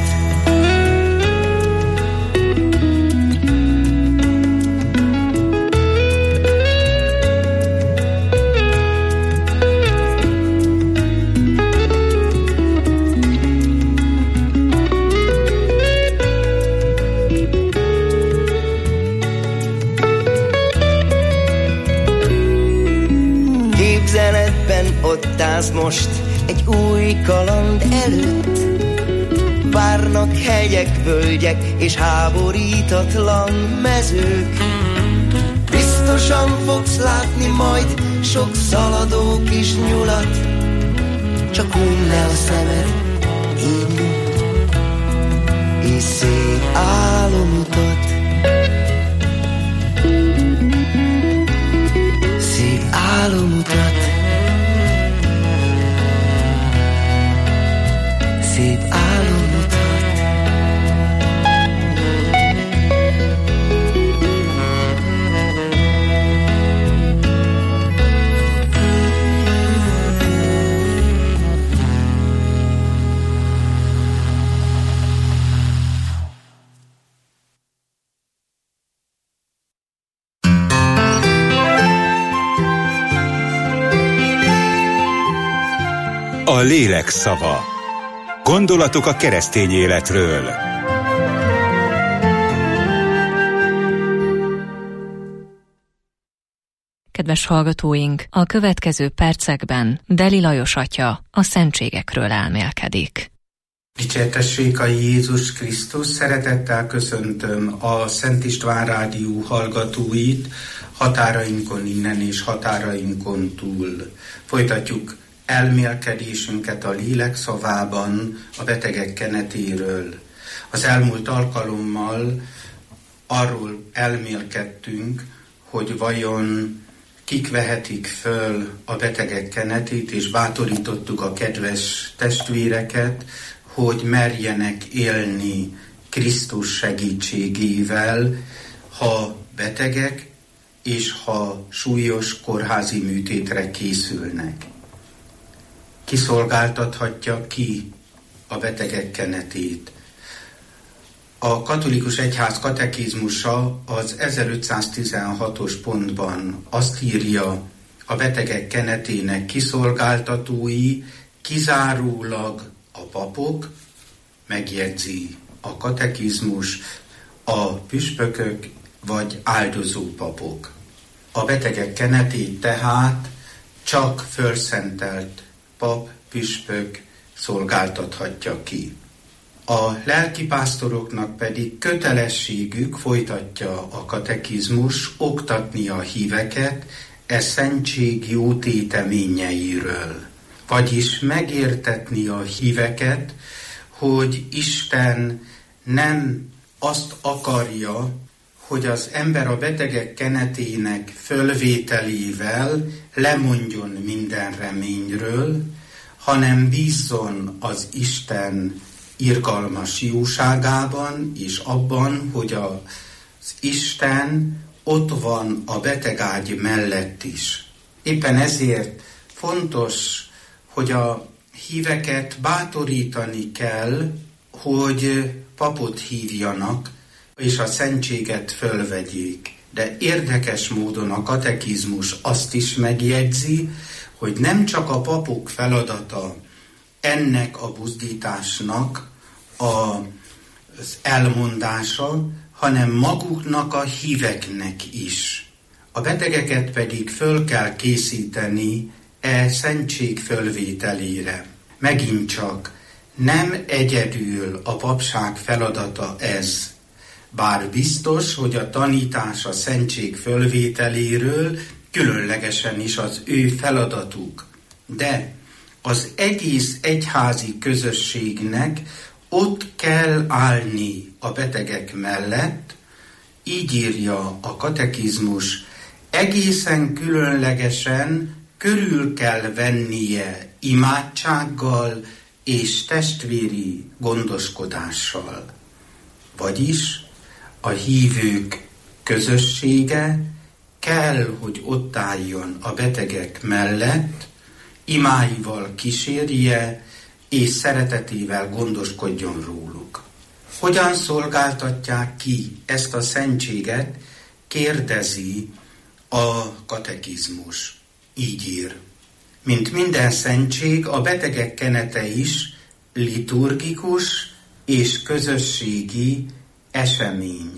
Ott állsz most egy új kaland előtt, várnak hegyek, völgyek és háborítatlan mezők. Biztosan fogsz látni majd sok szaladó kis nyulat, csak hunyd le a szemed, így és szép álomot ad. Szép álomot ad. Szép álomot ad. A lélek szava. Gondolatok a keresztény életről. Kedves hallgatóink, a következő percekben Deli Lajos atya a szentségekről elmélkedik. Dicsértessék a Jézus Krisztus, szeretettel köszöntöm a Szent István Rádió hallgatóit határainkon innen és határainkon túl. Folytatjuk elmélkedésünket a lélek szavában a betegek kenetéről. Az elmúlt alkalommal arról elmélkedtünk, hogy vajon kik vehetik föl a betegek kenetét, és bátorítottuk a kedves testvéreket, hogy merjenek élni Krisztus segítségével, ha betegek és ha súlyos kórházi műtétre készülnek. Kiszolgáltathatja ki a betegek kenetét. A katolikus egyház katekizmusa az ezerötszáztizenhatos pontban azt írja, a betegek kenetének kiszolgáltatói kizárólag a papok, megjegyzi a katekizmus, a püspökök vagy áldozó papok. A betegek kenetét tehát csak fölszentelt pap, püspök szolgáltathatja ki. A lelkipásztoroknak pedig kötelességük, folytatja a katekizmus, oktatni a híveket e szentség jó téteményeiről. Vagyis megértetni a híveket, hogy Isten nem azt akarja, hogy az ember a betegek kenetének fölvételével lemondjon minden reményről, hanem bízzon az Isten irgalmas jóságában, és abban, hogy az Isten ott van a betegágy mellett is. Éppen ezért fontos, hogy a híveket bátorítani kell, hogy papot hívjanak, és a szentséget fölvegyék. De érdekes módon a katekizmus azt is megjegyzi, hogy nem csak a papok feladata ennek a buzdításnak az elmondása, hanem maguknak a híveknek is. A betegeket pedig föl kell készíteni e szentség fölvételére. Megint csak nem egyedül a papság feladata ez, bár biztos, hogy a tanítás a szentség fölvételéről különlegesen is az ő feladatuk. De az egész egyházi közösségnek ott kell állni a betegek mellett, így írja a katekizmus, egészen különlegesen körül kell vennie imádsággal és testvéri gondoskodással. Vagyis a hívők közössége kell, hogy ott álljon a betegek mellett, imáival kísérje, és szeretetével gondoskodjon róluk. Hogyan szolgáltatják ki ezt a szentséget, kérdezi a katekizmus. Így ír. Mint minden szentség, a betegek kenete is liturgikus és közösségi esemény.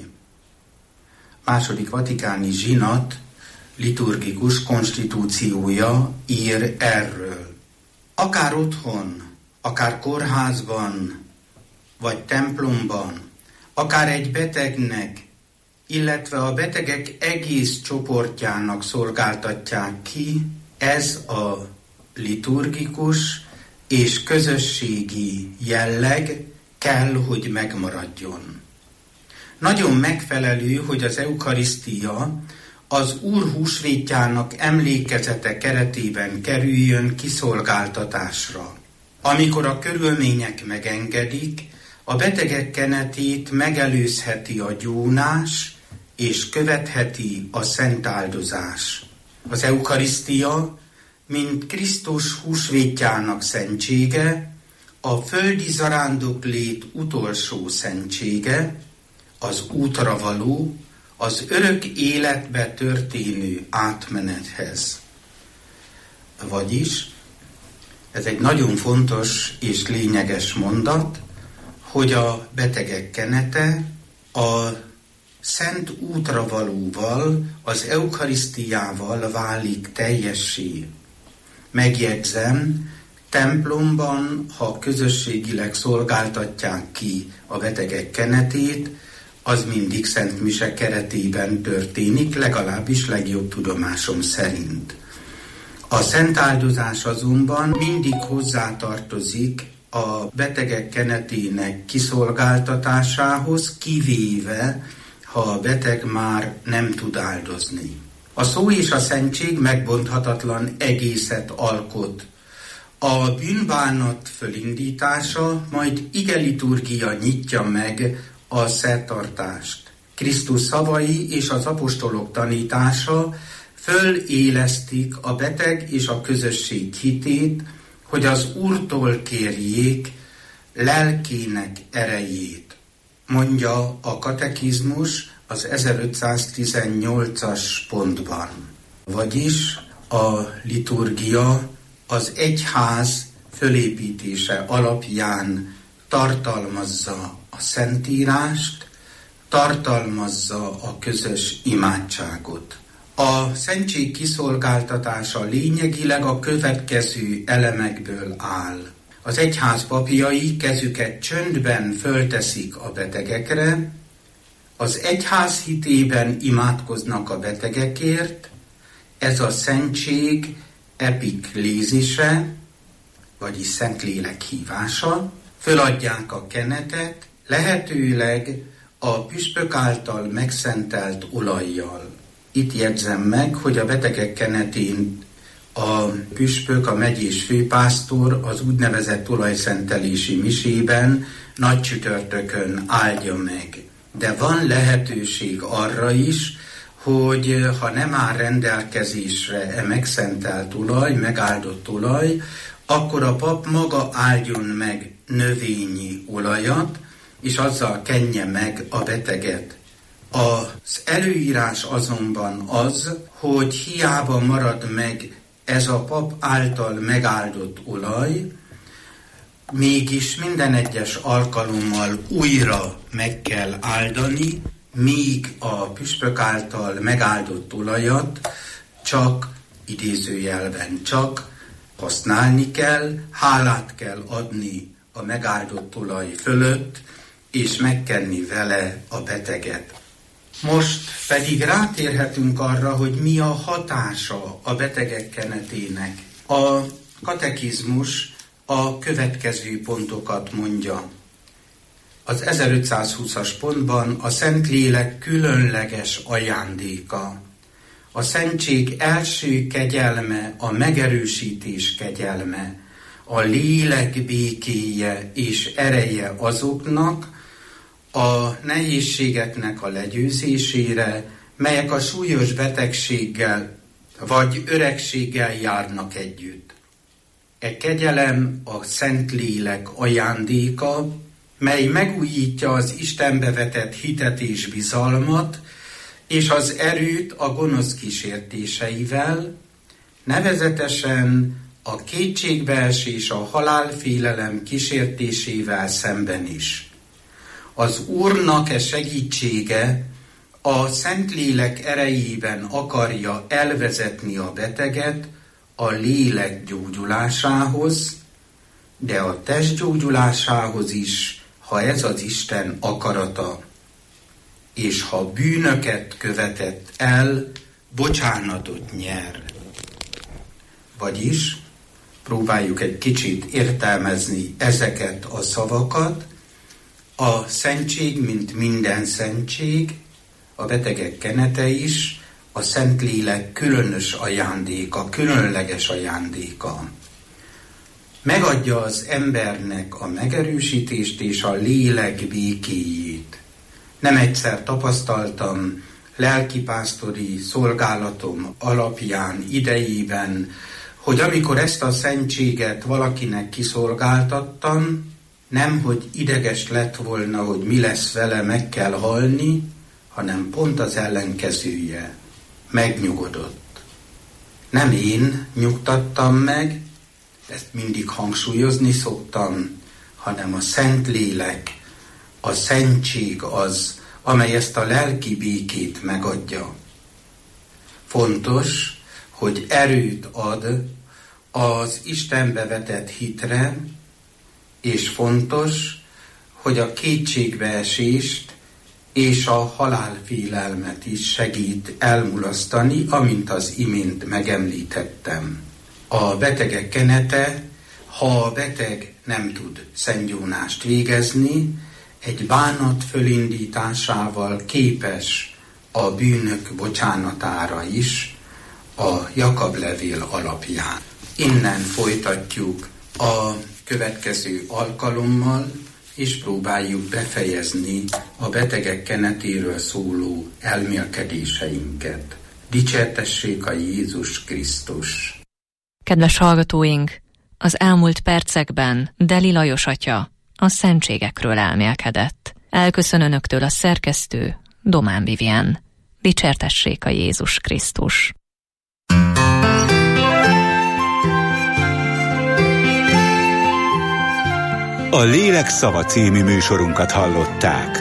Második vatikáni zsinat liturgikus konstitúciója ír erről. Akár otthon, akár kórházban, vagy templomban, akár egy betegnek, illetve a betegek egész csoportjának szolgáltatják ki, ez a liturgikus és közösségi jelleg kell, hogy megmaradjon. Nagyon megfelelő, hogy az eukarisztia az Úr húsvétjának emlékezete keretében kerüljön kiszolgáltatásra. Amikor a körülmények megengedik, a betegek kenetét megelőzheti a gyónás, és követheti a szentáldozás. Az eukarisztia, mint Krisztus húsvétjának szentsége, a földi zarándoklét utolsó szentsége, az útra való, az örök életbe történő átmenethez. Vagyis, ez egy nagyon fontos és lényeges mondat, hogy a betegek kenete a szent útra valóval, az eukarisztiával válik teljessé. Megjegyzem, templomban, ha közösségileg szolgáltatják ki a betegek kenetét, az mindig Szent Mise keretében történik, legalábbis legjobb tudomásom szerint. A szentáldozás azonban mindig hozzátartozik a betegek kenetének kiszolgáltatásához, kivéve, ha a beteg már nem tud áldozni. A szó és a szentség megbonthatatlan egészet alkot. A bűnbánat fölindítása, majd igeliturgia nyitja meg a szertartást. Krisztus szavai és az apostolok tanítása fölélesztik a beteg és a közösség hitét, hogy az Úrtól kérjék lelkének erejét. Mondja a katekizmus az ezerötszáztizennyolcas pontban. Vagyis a liturgia az egyház fölépítése alapján tartalmazza a szentírást, tartalmazza a közös imádságot. A szentség kiszolgáltatása lényegileg a következő elemekből áll. Az egyház papjai kezüket csöndben fölteszik a betegekre, az egyház hitében imádkoznak a betegekért, ez a szentség epiklézise, vagyis Szentlélek hívása, föladják a kenetet, lehetőleg a püspök által megszentelt olajjal. Itt jegyzem meg, hogy a betegek kenetén a püspök, a megyés főpásztor az úgynevezett olajszentelési misében nagy csütörtökön áldja meg. De van lehetőség arra is, hogy ha nem áll rendelkezésre e megszentelt olaj, megáldott olaj, akkor a pap maga áldjon meg növényi olajat, és azzal kenje meg a beteget. Az előírás azonban az, hogy hiába marad meg ez a pap által megáldott olaj, mégis minden egyes alkalommal újra meg kell áldani, míg a püspök által megáldott olajat csak, idézőjelben csak, használni kell, hálát kell adni a megáldott olaj fölött, és megkenni vele a beteget. Most pedig rátérhetünk arra, hogy mi a hatása a betegek kenetének. A katekizmus a következő pontokat mondja. az ezerötszázhúszas pontban a Szentlélek különleges ajándéka. A szentség első kegyelme, a megerősítés kegyelme, a lélek békéje és ereje azoknak a nehézségeknek a legyőzésére, melyek a súlyos betegséggel vagy öregséggel járnak együtt. E kegyelem a Szentlélek ajándéka, mely megújítja az Istenbe vetett hitet és bizalmat, és az erőt a gonosz kísértéseivel, nevezetesen a kétségbeesés, a halálfélelem kísértésével szemben is. Az Úrnak e segítsége a Szentlélek erejében akarja elvezetni a beteget a lélek gyógyulásához, de a test gyógyulásához is, ha ez az Isten akarata, és ha bűnöket követett el, bocsánatot nyer. Vagyis próbáljuk egy kicsit értelmezni ezeket a szavakat. A szentség, mint minden szentség, a betegek kenete is, a Szentlélek különös ajándéka, különleges ajándéka. Megadja az embernek a megerősítést és a lélek békéjét. Nem egyszer tapasztaltam lelkipásztori szolgálatom alapján, idejében, hogy amikor ezt a szentséget valakinek kiszolgáltattam, nem, hogy ideges lett volna, hogy mi lesz vele, meg kell halni, hanem pont az ellenkezője. Megnyugodott. Nem én nyugtattam meg, ezt mindig hangsúlyozni szoktam, hanem a Szentlélek, a szentség az, amely ezt a lelki békét megadja. Fontos, hogy erőt ad az Istenbe vetett hitre, és fontos, hogy a kétségbeesést és a halálfélelmet is segít elmulasztani, amint az imént megemlítettem. A betegek kenete, ha a beteg nem tud szentgyónást végezni, egy bánat fölindításával képes a bűnök bocsánatára is, a Jakab levél alapján. Innen folytatjuk a következő alkalommal, és próbáljuk befejezni a betegek kenetéről szóló elmélkedéseinket. Dicsértessék a Jézus Krisztus! Kedves hallgatóink, az elmúlt percekben Deli Lajos atya a szentségekről elmélkedett. Elköszön önöktől a szerkesztő, Domán Vivien. Dicsértessék a Jézus Krisztus! A Lélek szava című műsorunkat hallották.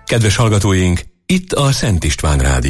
Kedves hallgatóink, itt a Szent István Rádió.